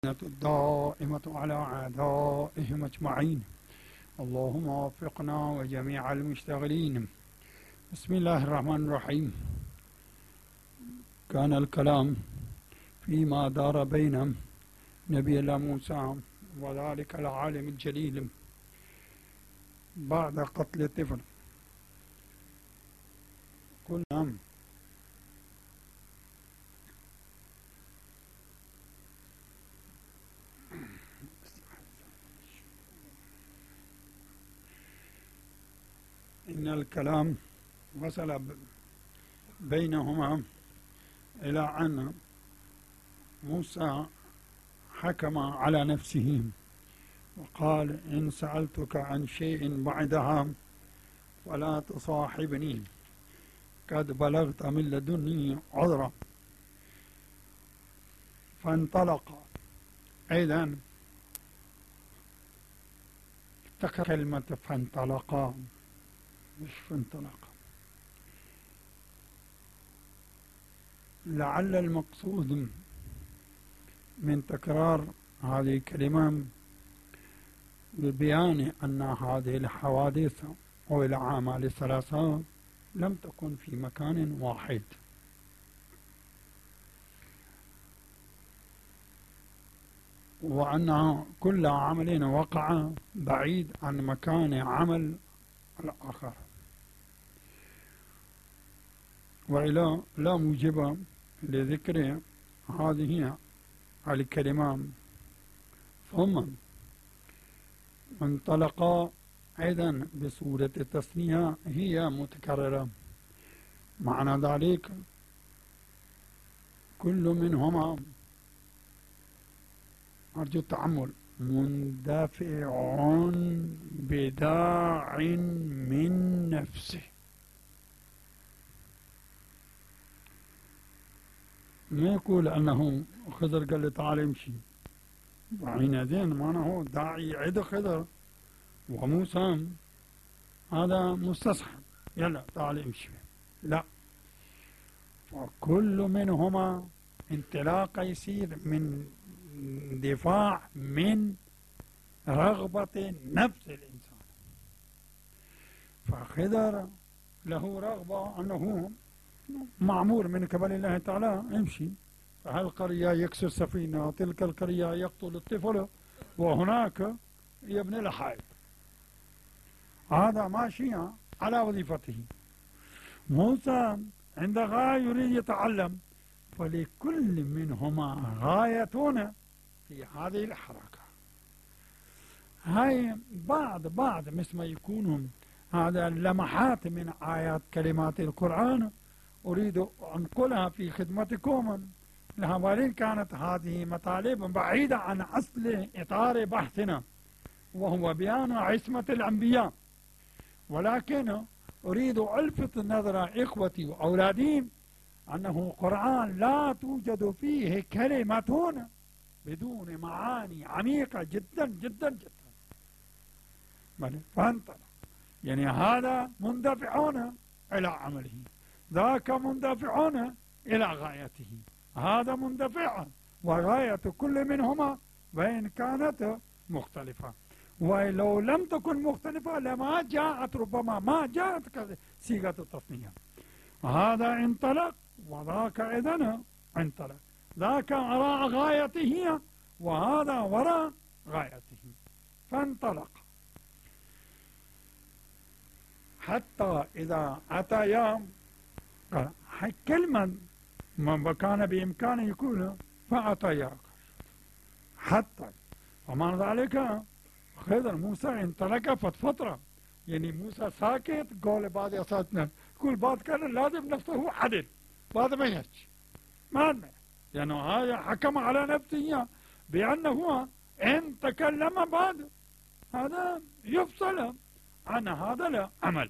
الدائمة على أعدائهم أجمعين. اللهم وفقنا وجميع المشتغلين. بسم الله الرحمن الرحيم. كان الكلام فيما دار بين نبي الله موسى وذلك العالم الجليل بعد قتل الطفل. قلنا إن الكلام وصل بينهما إلى أن موسى حكم على نفسه وقال: إن سألتك عن شيء بعدها فلا تصاحبني، قد بلغت من لدني عذرا. فانطلق. أيضا افتكر كلمة فانطلقا، مش فانطلق. لعل المقصود من تكرار هذه الكلمة ببيان أن هذه الحوادث أو الأعمال الثلاثة لم تكن في مكان واحد، وأن كل عمل وقع بعيد عن مكان عمل الآخر، وإلا لا موجب لذكر هذه الكلمات. ثم انطلقا أيضا بصورة التثنية هي متكررة، معنى ذلك كل منهما، أرجو التأمل، مندفع بداع من نفسه. ما يقول أنه خضر قال له تعال امشي، وحينئذ معناه داعي عد خضر وموسى هذا مستصحب، يلا تعال امشي. لا، فكل منهما انطلاق يصير من دفاع من رغبة نفس الإنسان. فخضر له رغبة أنه معمور من قبل الله تعالى امشي، فهالقرية يكسر سفينة، تلك القرية يقتل الطفل، وهناك يبني الحائط. هذا ماشي على وظيفته. موسى عند غاية يريد يتعلم، فلكل منهما غاية في هذه الحركة. هاي بعض مثل ما يكونوا هذا لمحات من آيات كلمات القرآن أريد أن أنقلها في خدمتكم، وإن كانت هذه مطالب بعيدة عن أصل إطار بحثنا وهو بيان عصمة الأنبياء، ولكن أريد ألفت نظر إخوتي وأولادي أنه قرآن لا توجد فيه كلمة بدون معاني عميقة جدا جدا جدا. فانطلق، يعني هذا مندفعون إلى عمله، ذاك مندفعون إلى غايته، هذا مندفع، وغاية كل منهما وإن كانت مختلفة، ولو لم تكن مختلفة لما جاءت، ربما ما جاءت صيغة التصنيع. هذا انطلق وذاك إذن انطلق، ذاك وراء غايته وهذا وراء غايته. فانطلق حتى إذا أتيا، كلمة ما كان بإمكانه يقول فأتيا حتى، ومعنى ذلك خضر موسى انطلق فترة، يعني موسى ساكت، قول بعد أساتنا يقول بعد كان لازم نفسه عدل، بعد ما يحكي ما يعني هذا حكم على نفسه بأنه إن تكلم بعد هذا يفصل عن هذا العمل.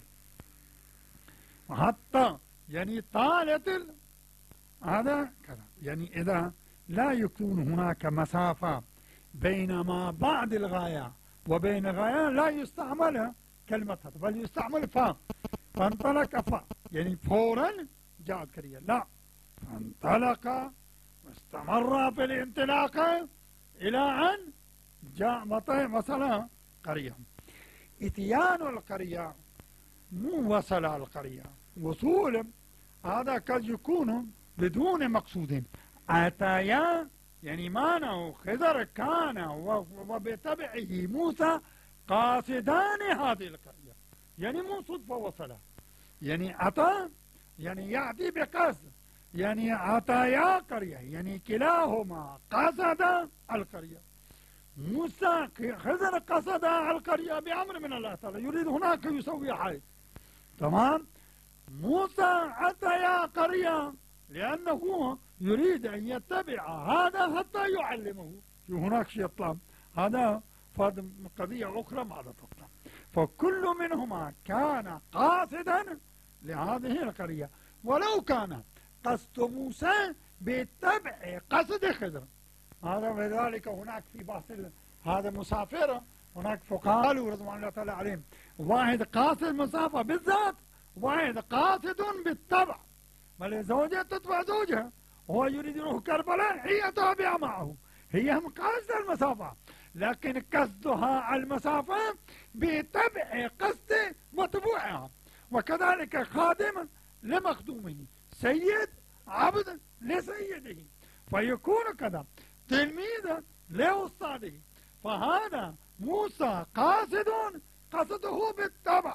حتى يعني طالت هذا كذا، يعني إذا لا يكون هناك مسافة بين ما بعد الغاية وبين غاية لا يستعمل كلمة هذا، بل يستعمل فا. فانطلق فا، يعني فورا جاءت كرية، لا، فانطلق واستمر في الانطلاق إلى أن جاء وصل قرية. إتيان القرية مو وصل القرية، وصول هذا قد يكون بدون مقصود. أتيا يعني معناه خضر كان وبتبعه موسى قاصدان هذه القرية، يعني مو صدفة وصلها، يعني أتى يعني يأتي بقصد، يعني أتيا قرية يعني كلاهما قصد القرية. موسى خضر قصد القرية بأمر من الله تعالى، يريد هناك يسوي حيث، تمام. موسى أتيا قرية لأنه يريد أن يتبع هذا حتى يعلمه. هناك شيء يطلع، هذا قضية أخرى ما تطلع. فكل منهما كان قاصدا لهذه القرية، ولو كان قصد موسى بتبع قصد خضر. هذا ولذلك هناك في بحث هذا مسافر، هناك فقهاء قالوا رضوان الله تعالى عليهم واحد قاصد المسافة بالذات، واحد قاصد بالتبع. بل زوجة تتبع زوجها، هو يريد يروح كربلاء، هي تابعة معه، هي هم قاصدة المسافة، لكن قصدها المسافة بتبع قصد متبوعها. وكذلك خادم لمخدومه، سيد عبد لسيده، فيكون كذا تلميذ لأستاذه. فهذا موسى قصده بالتبع،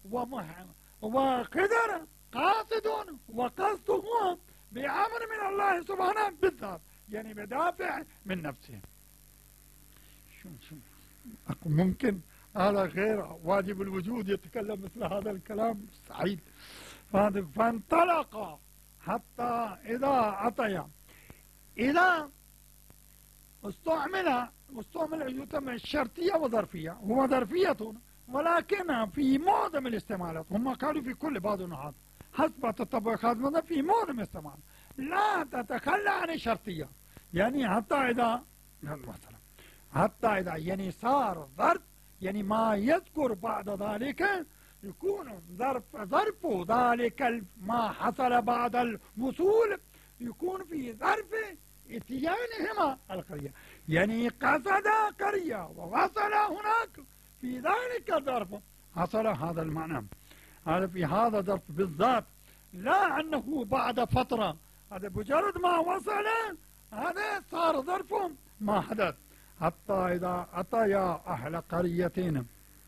وخضر قاصد وقصده بأمر من الله سبحانه بالذات، يعني بدافع من نفسه. شو ممكن على غير واجب الوجود يتكلم مثل هذا الكلام؟ سعيد. فانطلق حتى إذا أتيا، إذا استعمل يتم الشرطية وظرفية، هو ظرفية ولكنها في معظم الاستعمالات، هم قالوا في كل بعض النحات حسب تطبيقات مثلا في معظم الاستعمال لا تتخلى عن الشرطية، يعني حتى إذا مثلا حتى إذا يعني صار ظرف، يعني ما يذكر بعد ذلك يكون ظرف ذلك ما حصل بعد الوصول يكون في ظرف اتيانهما القرية، يعني قصد قرية ووصل هناك في ذلك الظرف حصل هذا المعنى. هذا في هذا الظرف بالذات، لا أنه بعد فترة، هذا مجرد ما وصل هذا صار ظرف ما حدث. حتى إذا أتيا أهل قرية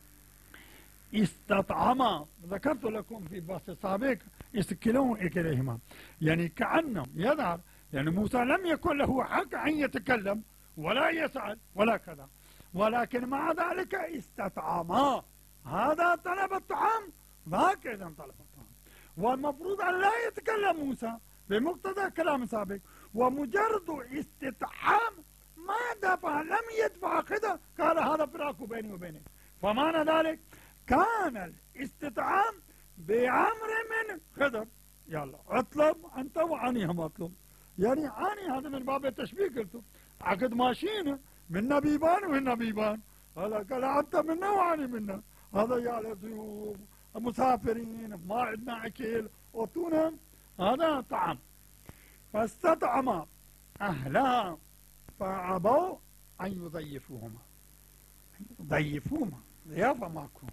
استطعما، ذكرت لكم في البحث السابق استكلوا إليهما، يعني كأنه يظهر يعني موسى لم يكن له حق أن يتكلم ولا يسأل ولا كذا، ولكن مع ذلك استطعما، هذا طلب الطعام ذاك إذا طلب الطعام، والمفروض أن لا يتكلم موسى بمقتضى كلام سابق، ومجرد استطعام ما دفع، لم يدفع كذا، قال هذا فراق بيني وبينك. فمعنى ذلك كان الاستطعام بأمر من خضر، يلا اطلب أنت وعني هم اطلب، يعني عني هذا من باب التشبيه، قلت عقد ماشيين من نبيبان ومن نبيبان، هذا قال أنت منا وعني منا، هذا يا ضيوف مسافرين ما عندنا أكل أعطونا هذا طعام. فاستطعما أهلها فأبوا أن يضيفوهما، ضيفوهما ضيافة ماكو.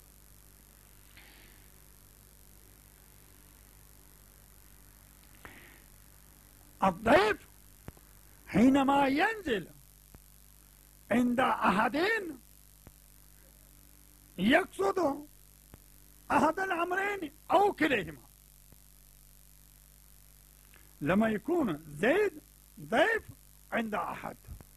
الضيف حينما ينزل عند أحدين يقصد أحد الأمرين أو كليهما. لما يكون زيد ضيف عند أحد،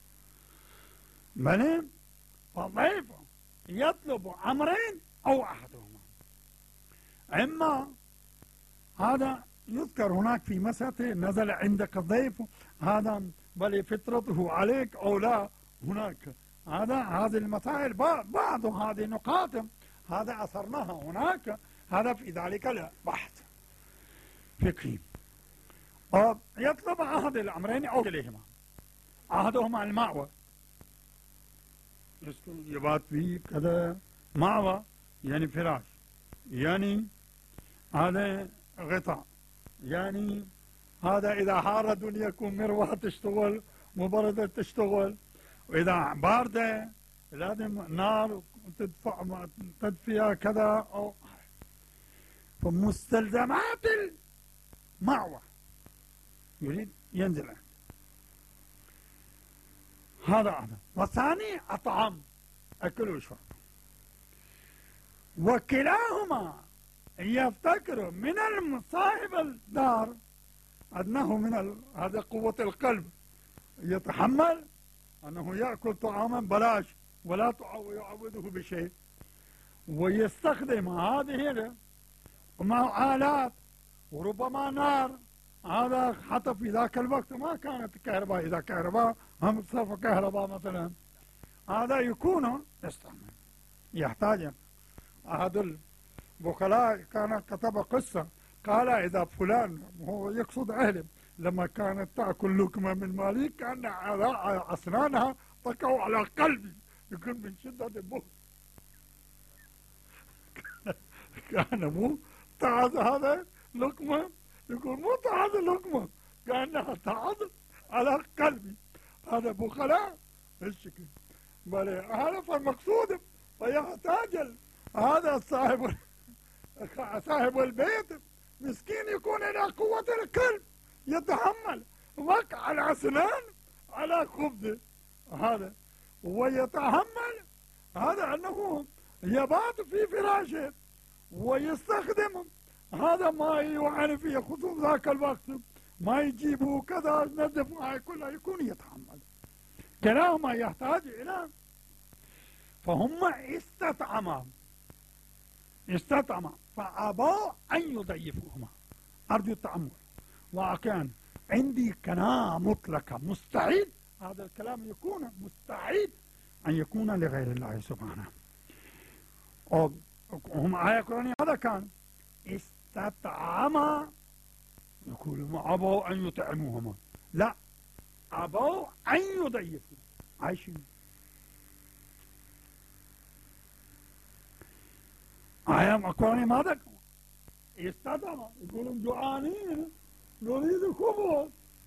بل فالضيف يطلب أمرين أو أحدهما، إما هذا يذكر هناك في مسألة نزل عندك الضيف، هذا بل فطرته عليك أو لا، هناك هذه المسائل بعض هذه النقاط هذا أثرناها هناك، هذا في ذلك البحث فقهي. يطلب أحد الأمرين أو كليهما، أحدهما المأوى، يسكن يبات فيه كذا، مأوى يعني فراش، يعني هذا غطاء، يعني هذا إذا حار الدنيا يكون مروحة تشتغل، مبردة تشتغل، وإذا باردة لازم نار تدفئة كذا. أو فمستلزمات المأوى يريد ينزل عنه. هذا. والثاني الطعام، أكل وشرب. وكلاهما يفتكر من صاحب الدار أنه من هذا قوة القلب يتحمل أنه يأكل طعاما بلاش ولا يعوضه بشيء، ويستخدم هذه مع آلات وربما نار. هذا حتى في ذاك الوقت ما كانت كهرباء، إذا كهرباء هم صرف كهرباء مثلا، هذا يكون يستعمل يحتاج. أحد البخلاء كان كتب قصة، قال إذا فلان، وهو يقصد أهله، لما كانت تأكل لقمة من مالي كان على أسنانها تقع على قلبي، يقول من شدة البخل. كان مو تعز هذا لقمة، يقول مو تعز لقمة، كأنها تعز على قلبي. هذا بخلاء الشكل. بل هذا فالمقصود فيحتاج هذا صاحب البيت مسكين يكون إلى قوة القلب، يتحمل وقع الأسنان على خبزه هذا، ويتحمل هذا أنه يبات في فراشه ويستخدم هذا ما يعاني فيه، خصوصا ذاك الوقت ما يجيبه كذا نظف معي كلها، يكون يتحمل. كلاهما يحتاج إلى، فهم استطعما فأبوا أن يضيفوهما. أرجو التأمل. وكان عندي قناعة مطلقة مستحيل هذا الكلام يكون، مستحيل أن يكون لغير الله سبحانه. هم آية قرآنية هذا كان استطعما، يقول ما أبوا أن يطعموهما، لا، أبوا أن يضيفوا. عايشين آية قرآنية ماذا؟ استطعما، يقولون جوعانين نريد خبز،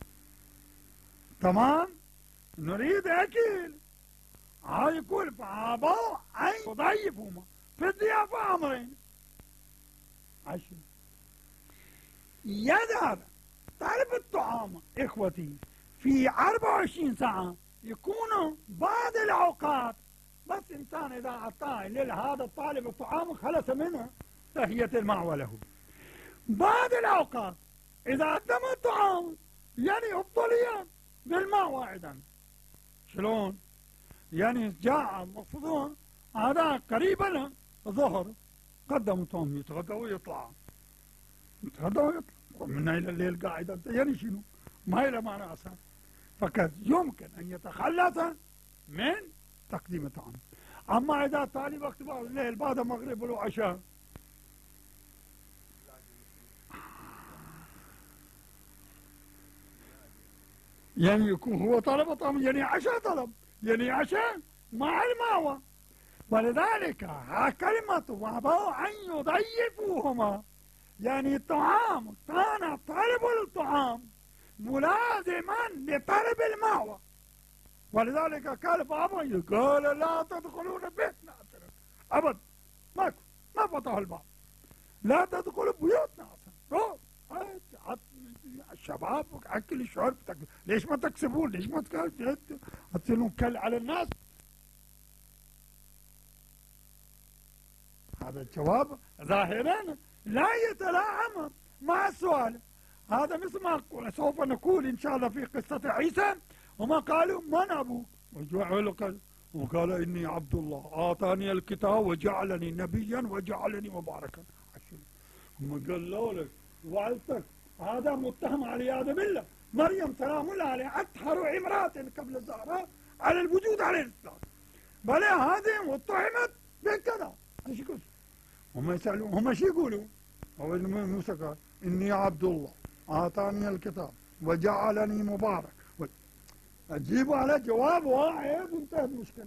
تمام، نريد أكل. يقول فأبوا أن يضيفوهما في الضيافة أمرين. عشان يذهب طالب الطعام إخوتي في 24 ساعة، يكون بعض الأوقات بس إنسان إذا أعطاه لهذا الطالب الطعام خلص منه تهية المأوى له. بعض الأوقات إذا قدم الطعام يعني أبطلية بالمأوى أيضا. شلون؟ يعني جاء مفروض هذا قريبا الظهر قدموا طعام، يتغدى ويطلع، يتغدى ويطلع ومن إلى الليل قاعد، يعني شنو؟ ما إلى معنى أصلا. فقد يمكن أن يتخلص من تقديم الطعام. أما إذا تالي وقت بعد الليل بعد المغرب والعشاء، يعني يكون هو طلب طعام، يعني عشاء طلب، يعني عشاء مع المأوى. ولذلك كلمة وأبوا أن يضيفوهما، يعني الطعام كان طالب الطعام ملازما لطلب المأوى. ولذلك قال فأبوا، قال لا تدخلون بيتنا أبدا، ما فتحوا الباب، لا تدخلوا بيوتنا أصلا. الشباب أكل شرب، ليش ما تكسبون؟ ليش ما تصيرون كل على الناس؟ هذا الجواب ظاهرا لا يتلاعب مع السؤال. هذا مثل ما سوف نقول إن شاء الله في قصة عيسى، وما قالوا من أبوك؟ وقال إني عبد الله آتاني الكتاب وجعلني نبيا وجعلني مباركا. هم قالوا لك وعلتك هذا متهم والعياذ بالله. مريم سلام الله عليها أطهر امرأة قبل الزهراء على الوجود على الإطلاق، بل هذه متهمت بكذا. ايش يقول؟ هم يسألون، هم شو يقولوا؟ هو موسى قال إني عبد الله آتاني الكتاب وجعلني مبارك. أجيبوا على جواب واحد وانتهت المشكلة.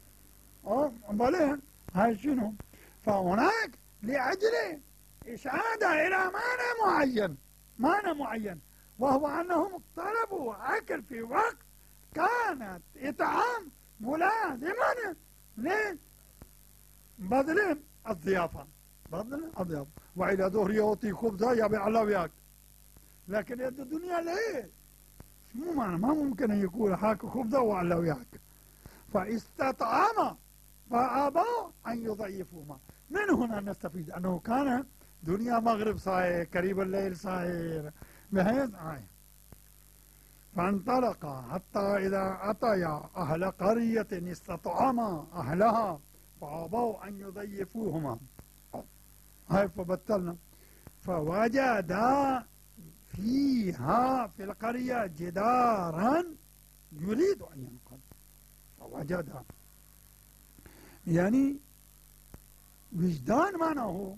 بل هاي شنو؟ فهناك لأجل إشادة إلى معنى معين، وهو أنهم طلبوا أكل في وقت كانت إطعام بذلهم الضيافة، بذلهم الضيافة، وإلى ظهر يعطي خبزة يبيع الله وياك. لكن يد الدنيا ليه؟ مو معنى ما ممكن أن يقول هاك خبزة وعلى وياك. فاستطعم فأبوا أن يضيفوهما. من هنا نستفيد أنه كان دنيا مغرب صاير، قريب الليل صاير، بحيث فانطلقا حتى إذا أتيا أهل قرية استطعما أهلها فأبوا أن يضيفوهما. هاي فبطلنا. فوجدا فيها في القرية جدارا يريد أن ينقض. فوجد يعني وجدان معناه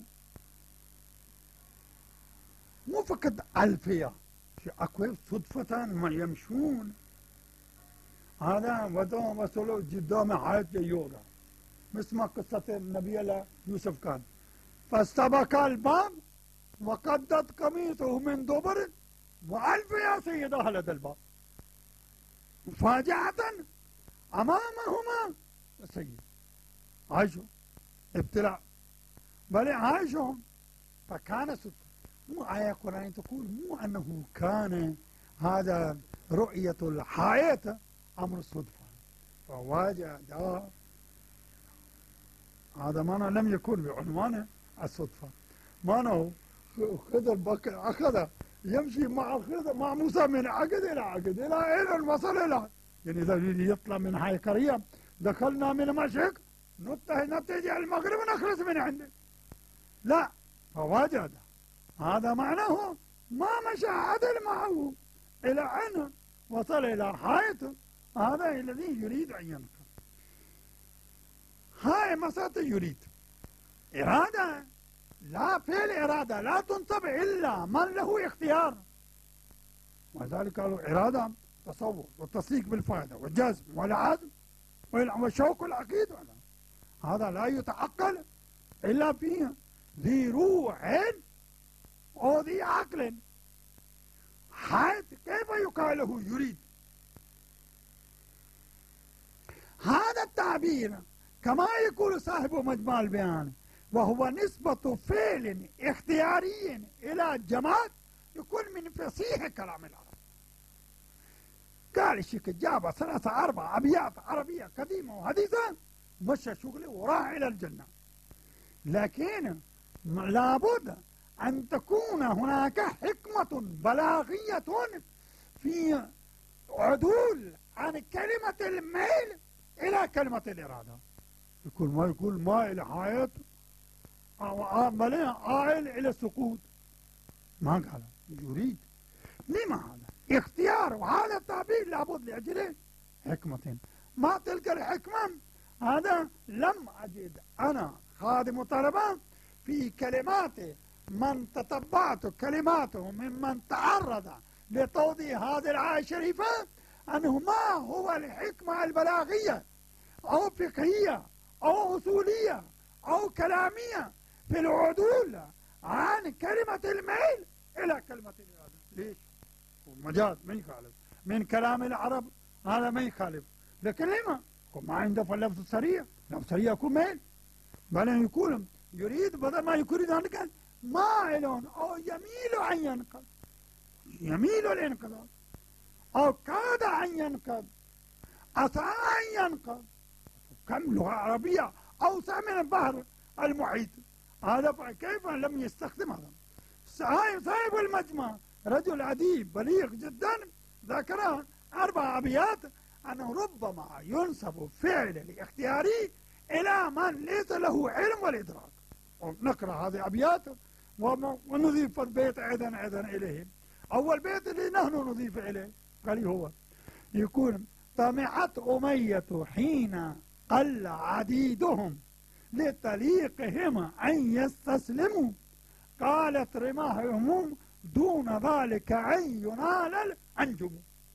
مو فقط ألفية، أكو صدفة ما يمشون. هذا ودوم وصلوا قدام حائط يوغا، مثل ما قصة النبي الله يوسف كان. فاستبق الباب وقدت قميصه من دبر وألف يا سيد أهل الباب. مفاجأة أمامهما السيد. عايشوا ابتلاء، بل عايشوا. فكان صدفة. مو آية قرآن تقول مو أنه كان هذا رؤية الحائط أمر صدفة. فوجد هذا معنى لم يكن بعنوان الصدفة. معنى خضر بكر أخذ يمشي مع موسى من عقد إلى عقد إلى أين وصل إلى، يعني إذا يطلع من هاي القرية دخلنا من المشرق نتجه المغرب ونخلص من عنده. لا، فوجد هذا معناه ما مشى عدل معه إلى أن وصل إلى حائط هذا الذي يريد أن ينقض. هاي مسألة يريد إرادة، لا فعل إرادة لا تنصب إلا من له اختيار. ولذلك قالوا إرادة تصور والتصديق بالفائدة والجزم والعزم والشوق والعقيد. هذا لا يتعقل إلا فيه ذي روح أو ذي عقل. حيث كيف يقال له يريد؟ هذا التعبير كما يقول صاحب مجمع البيان وهو نسبة فعل اختياري إلى جماد يكون من فصيح كلام العرب. قال الشيخ جاب 3-4 أبيات عربية قديمة وحديثة مشى شغله وراح إلى الجنة. لكن لابد أن تكون هناك حكمة بلاغية في عدول عن كلمة الميل إلى كلمة الإرادة. يكون ما يقول ما إلى حياة أو آئل إلى السقوط. ما قال يريد. لما هذا اختيار؟ وهذا التعبير لابد لأجله حكمة. ما تلك الحكمة هذا لم أجد أنا خادم طلبة في كلمات من تتبعت كلماته ممن تعرض لتوضيح هذه الآية الشريفة أنه ما هو الحكمة البلاغية أو فقهية أو أصولية أو كلامية في العدول عن كلمة الميل إلى كلمة الإرادة. ليش؟ مجاز ما يخالف من كلام العرب، هذا ما يخالف. لكن لما؟ ما عنده فاللفظ السريع، لفظ سريع يكون ميل، بل يكون يريد بدل ما يكون ذلك مائل أو يميل أن ينقض، يميل الانقضاض، أو كاد أن ينقض، عسى أن ينقض. كم لغة عربية أوسع من البحر المحيط. هذا كيف لم يستخدم هذا؟ صاحب المجمع رجل أديب بليغ جدا ذكر 4 أبيات أنه ربما ينسب فعل الاختياري إلى من ليس له علم والإدراك. ونقرأ هذه أبيات ونضيف البيت أيضا إليه. أول بيت اللي نحن نضيف إليه قال هو يقول طمعت أمية حين قل عديدهم لطليقهم أن يستسلموا قالت رماحهم دون ذلك أن ينال الأنجم.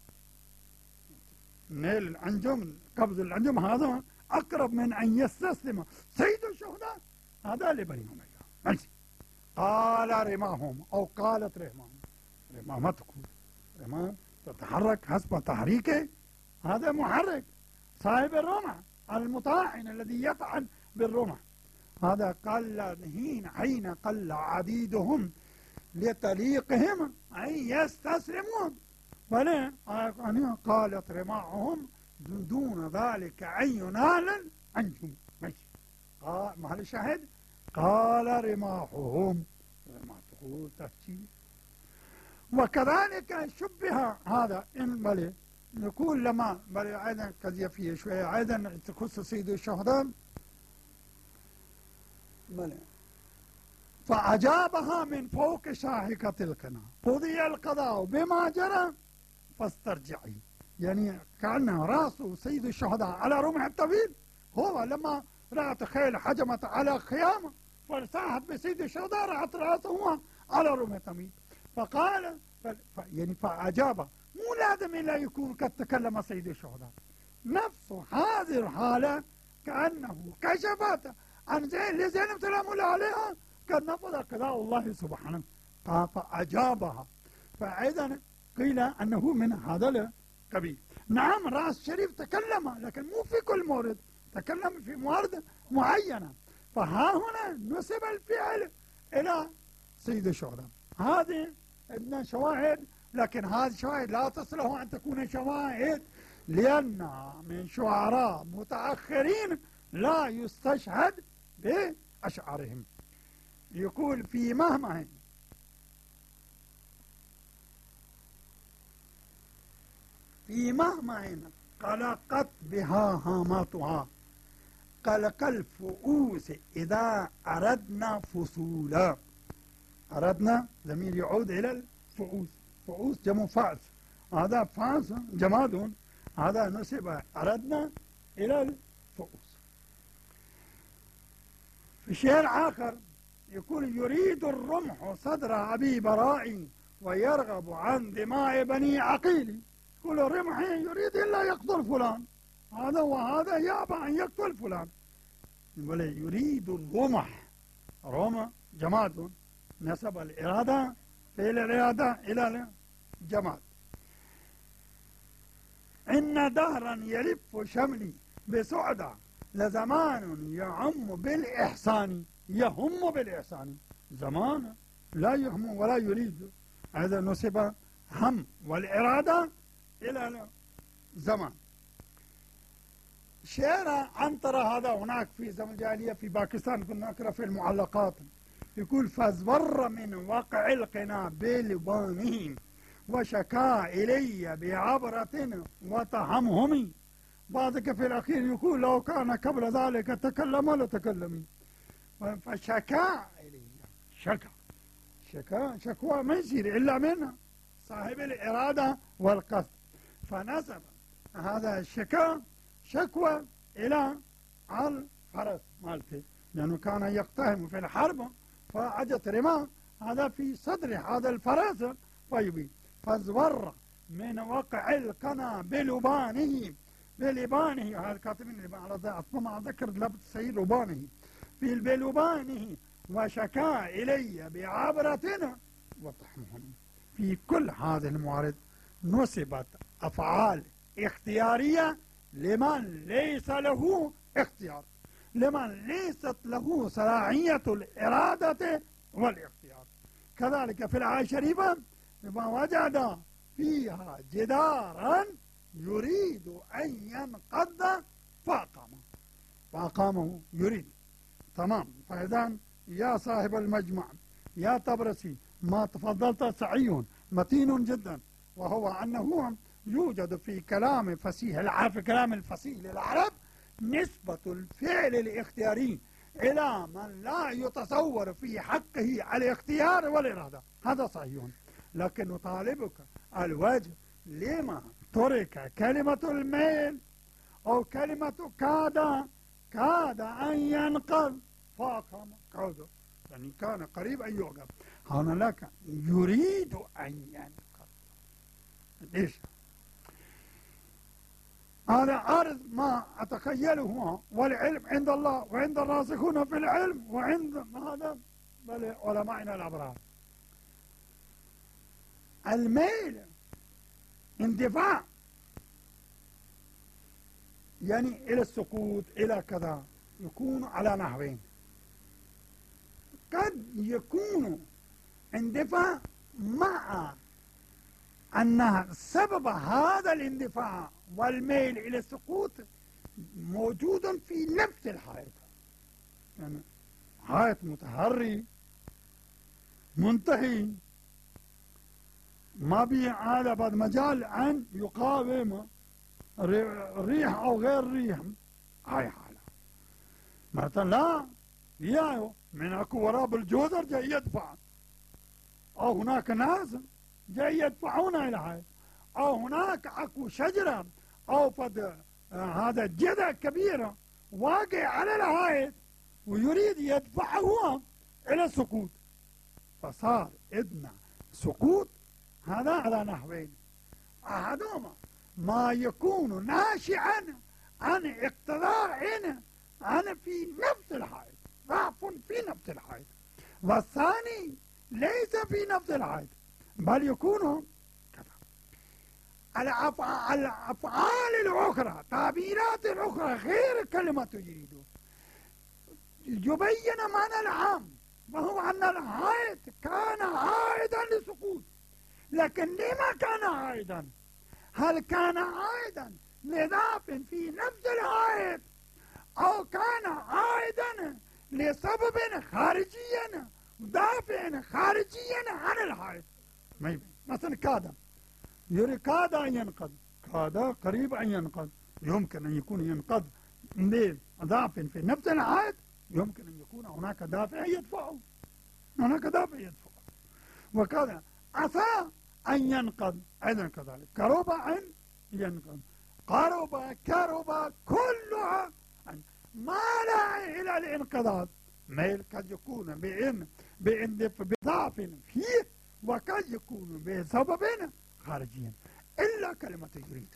نيل الأنجم، قبض الأنجم هذا أقرب من أن يستسلم سيد الشهداء هذا لبني أمية. قال رماهم أو قالت رماهم. رماه ما تقول، رماه تتحرك حسب تحريكه، هذا محرك صاحب الرمح المطاعن الذي يطعن بالرمح. هذا قل حين قل عديدهم لطليقهم أن يستسلمون، بل قالت رماحهم دون ذلك أن ينال عنهم. محل الشاهد قال رماحهم، ما تقول تفسير. وكذلك شبه هذا إن بل نقول لما بل أيضا قضية فيه شوية أيضا تخص سيد الشهداء بل فأجابها من فوق شاهقة القناة قضي القضاء بما جرى فاسترجعي. يعني كأن رأس سيد الشهداء على رمح الطويل، هو لما رأت خيل حجمت على خيامه فارتاحت بسيد الشهداء رأت رأسه على رمح الطويل، فقال يعني فأجابه، مو لازم إلا يكون قد تكلم سيد الشهداء، نفس هذه الحالة كأنه كشفت عن لزينب سلام الله عليها قد نفذ قضاء الله سبحانه فأجابها. فأيضا قيل أنه من هذا القبيل. نعم رأس شريف تكلم لكن مو في كل مورد، تكلم في موارد معينة، فها هنا نسب الفعل إلى سيد الشهداء. هذه عندنا شواهد، لكن هذه الشواهد لا تصلح أن تكون شواهد لأنها من شعراء متأخرين لا يستشهد بأشعارهم. يقول في مهمه قلقت بها هاماتها قلق الفؤوس إذا أردنا فصولا. أردنا ضمير يعود إلى الفؤوس، فؤوس جمع فأس، هذا فأس جماد، هذا نسب أردنا إلى الفؤوس. في شعر آخر يقول يريد الرمح صدر أبي برائي ويرغب عن دماء بني عقيل. يقول الرمح يريد إلا يقتل فلان، هذا وهذا يأبى أن يقتل فلان. يريد الرمح، رمح جماد نسب الإرادة فعل الإرادة إلى الجماد. إن دهرا يلف شملي بسعدة لزمان يعم بالإحسان، يهم بالإحسان، زمان لا يهم ولا يريد، هذا نسب هم والإرادة إلى الزمان. شعر عنترة هذا هناك في زمن الجاهلية في باكستان كنا نقرأ في المعلقات، يقول فازبر من وقع القنا بلبانه وشكا إلي بعبرة وتهمهمي. بعضك في الأخير يقول لو كان قبل ذلك تكلم لتكلمي، فشكا إلي، شكوى ما يصير إلا من صاحب الإرادة والقصد، فنسب هذا الشكا شكوى إلى الفرس مالته، لأنه كان يقتهم في الحرب فعجت رماه هذا في صدر هذا الفرس فيبي، فازور من وقع القنا بلبانه هذا كاتبين على أصلا ما ذكر لبس سيد لبانه في بلبانه وشكا إلي بعبرتنا وطحمهم. في كل هذه الموارد نسبت أفعال اختيارية لمن ليس له اختيار، لمن ليست له صلاحية الإرادة والاختيار. كذلك في الآية الشريفة لما وجد فيها جدارا يريد أن ينقض فأقامه يريد. تمام. فإذا يا صاحب المجمع يا طبرسي ما تفضلت سعي متين جدا، وهو أنه يوجد في كلام فصيح في كلام الفصيح للعرب نسبة الفعل الاختياري إلى من لا يتصور في حقه الاختيار والإرادة، هذا صحيح. لكن نطالبك الوجه لما ترك كلمة الميل أو كلمة كاد أن ينقض فأقام قوده، يعني كان قريب أن يعقب. هنا لك يريد أن ينقض، ليش؟ هذا عرض ما أتخيله، والعلم عند الله وعند الراسخون في العلم وعند هذا بل علمائنا الأبرار. الميل اندفاع يعني إلى السقوط إلى كذا، يكون على نحوين. قد يكون اندفاع مع أن سبب هذا الاندفاع والميل إلى السقوط موجود في نفس الحائط، يعني حائط متحري منتهي ما به هذا بعد مجال أن يقاوم ريح أو غير ريح. هاي حالة مثلا لا يا من أكو وراء بالجوزر جاي يدفع، أو هناك ناس جاي يدفعون إلى هاي، أو هناك أكو شجرة أو فد هذا جذع كبيرة واقع على الحائط ويريد يدفعه إلى السقوط، فصار إذن سقوط هذا على نحوين: أحدهما ما يكون ناشئا عن اقتضاء عن في نفس الحائط، ضعف في نفس الحائط، والثاني ليس في نفس الحائط بل يكون كذا. الأفعال الأخرى، تعبيرات الأخرى غير كلمة يريد يبين معنى العام، وهو أن الحائط كان عائدا للسقوط، لكن لما كان عائدا؟ هل كان عائدا لضعف في نفس الحائط، أو كان عائدا لسبب خارجي دافع خارجيا عن الحائط؟ مثلا كاد أن ينقض، كاد قريب أن ينقض، يمكن أن يكون ينقض لضعف في نفس الحائط، يمكن أن يكون هناك دافع يدفعه، هناك دافع يدفعه. وكذا عسى أن ينقض أيضا كذلك، قرب أن ينقض، كرب كلها مال إلى الانقضاض. ميل قد يكون بضعف فيه، وقد يكون بسبب خارجي، إلا كلمة يريد،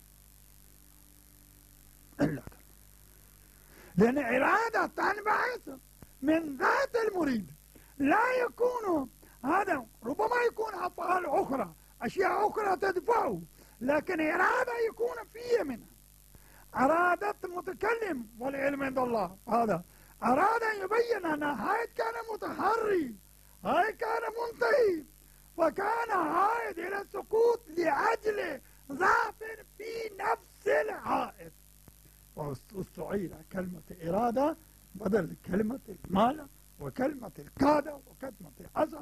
إلا كلمة، لأن إرادة تنبعث من ذات المريد، لا يكون هذا، ربما يكون أفعال أخرى، أشياء أخرى تدفعه، لكن إرادة يكون فيه منها. أرادة المتكلم والعلم عند الله، هذا أراد أن يبين أن هاي كان متحري، هاي كان منتهي، وكان عائد إلى السقوط لأجل ضعف في نفس العائد، واستعير كلمة إرادة بدل كلمة المال وكلمة الكادة وكلمة العزم.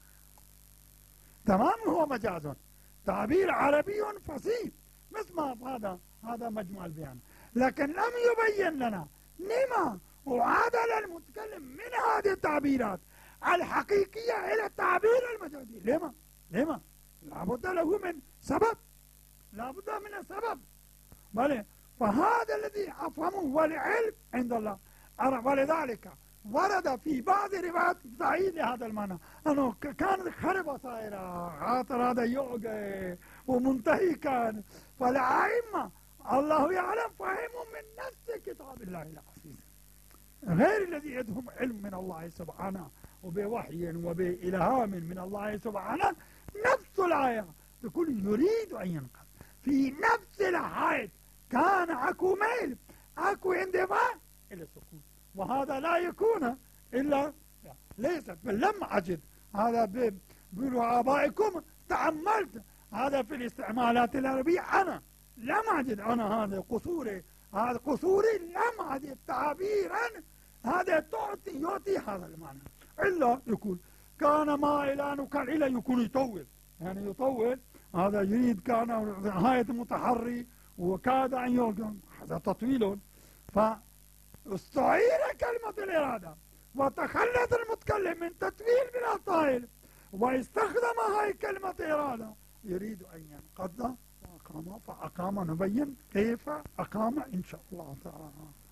تمام، هو مجاز، تعبير عربي فصيح مثل ما هذا مجموع البيان، لكن لم يبين لنا لما وعدل المتكلم من هذه التعبيرات الحقيقية إلى التعبير المجازي. لما لابد له من سبب، لابد من السبب، بل فهذا الذي أفهمه هو العلم عند الله. ولذلك ورد في بعض الروايات تأييد لهذا المعنى، أنه كان خرب صائرة خاطر هذا يوقع ومنتهي كان، فالأئمة الله يعلم فهموا من نفس كتاب الله العزيز، غير الذي يدهم علم من الله سبحانه وبوحي وبإلهام من الله سبحانه. نفس الآية تقول يريد أن ينقذ في نفس الحائط، كان أكو ميل، أكو اندفاع إلى السقوط، وهذا لا يكون إلا ليس. فلم أجد هذا بيقولوا آبائكم، تأملت هذا في الاستعمالات العربية، أنا لم أجد، أنا هذا قصوري لم أجد تعبيرا هذا يعطي هذا المعنى، إلا يقول كان مائلا وكان إلى يكون يطول، يعني يطول، هذا يريد كان نهاية متحري وكاد أن يوقع، هذا تطويل. فاستعير كلمة الإرادة وتخلت المتكلم من تطويل بلا طائل، واستخدم هاي كلمة إرادة يريد أن ينقض فأقام، نبين كيف أقام إن شاء الله تعالى.